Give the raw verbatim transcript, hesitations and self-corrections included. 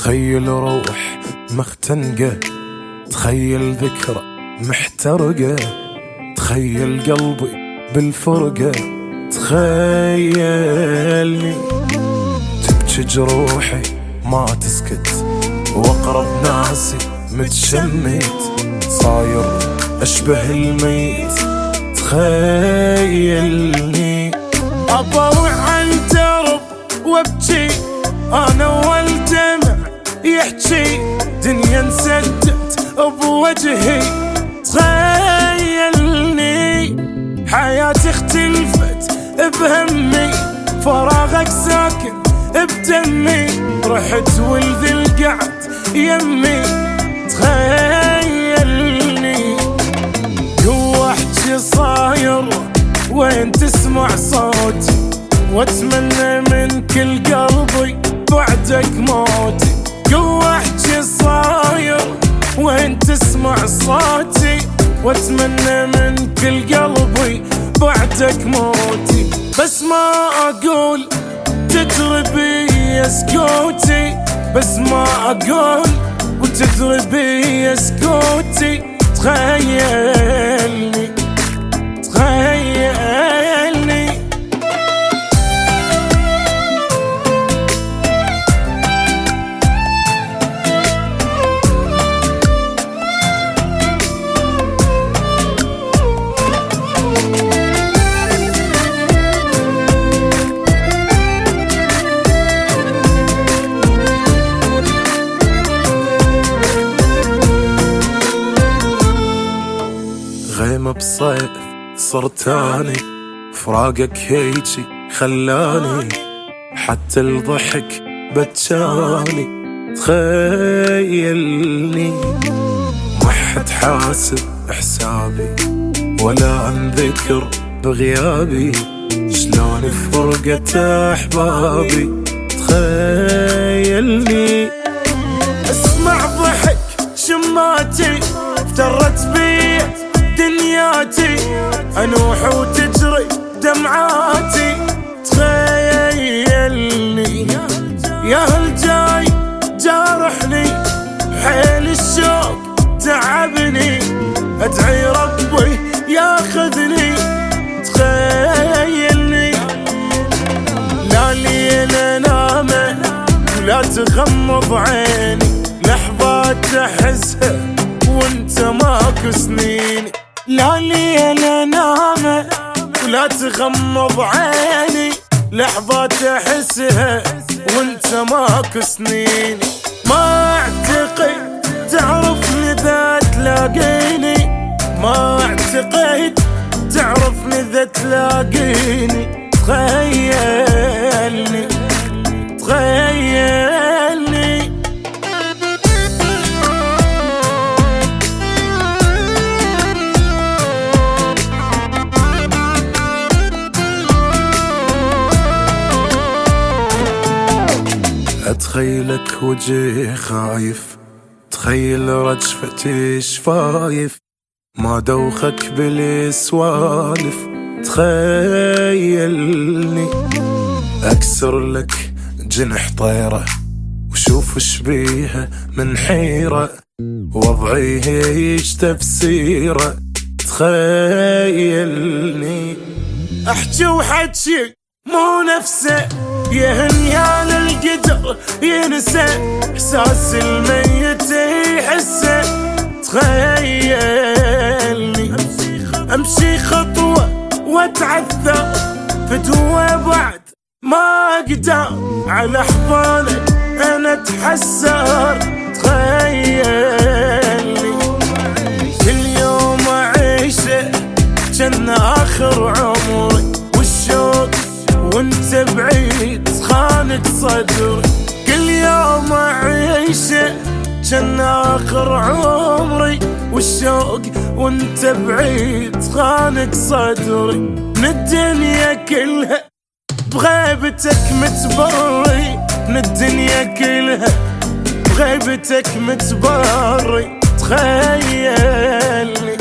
تخيل روح مختنقة، تخيل ذكرى محترقة، تخيل قلبي بالفرقة، تخيلني تبكي جروحي ما تسكت، واقرب ناسي متشمت، صاير اشبه الميت، تخيلني اطلع عالدرب وابكي انا والدمع يحكي، دنيا انسدت بوجهي، تخيلني حياتي اختلفت بهمي، فراغك ساكن بدمي، رحت ولذي القعد يمي، تخيلني جوا احكي صاير وين تسمع صوتي، واتمنى من كل قلبي بعدك موتي، جوا احكي صاير وين تسمع صوتي، واتمنى من كل قلبي بعدك موتي، بس ما اقول تدري بي سكوتي، بس ما اقول وتدري بي سكوتي، تخيلني تخيلني غيمة بصيف صرت اني، فراقك هيجي خلاني، حتى الضحك بتشاني، تخيلني ما حد حاسب حسابي ولا انذكر بغيابي، شلون فرقة احبابي، تخيلني اسمع ضحك شماتي افترت بي دنياتي، انوح وتجري دمعاتي، تخيلني يا هل جاي جارحني، حيل الشوق تعبني، ادعي ربي ياخذني، تخيلني لا ليل انام ولا تغمض عيني، لحظات احسها وانت ماكو سنيني، لا ليل انام ولا تغمض عيني، لحظات احسها وانت ماكو سنيني، ما اعتقد تعرفني اذا تلاقيني، ما اعتقد تعرفني اذا تلاقيني، تخيلني تخيلني اتخيلك وجهي خايف، تخيل رجفتي شفايف، ما دوخك بالسوالف، تخيلني اكسر لك جنح طيرة وشوف شبيها من حيرة، وضعي هيج تفسيره، تخيلني احكي وحكي مو نفسه، يهن يا للقدر ينسى، احساس الميت يحسه، تخيلني امشي خطوة واتعثر فتوة بعد ما اقدر، على احضانك انا اتحسر، تخيلني كل يوم اعيشه جن اخر عمري، والشوق وانت بعيد خانق صدري، كل يوم اعيشه جن اخر عمري، والشوق وانت بعيد خانق صدري، من الدنيا كلها بغيبتك متبري، من الدنيا كلها بغيبتك متبري، تخيلني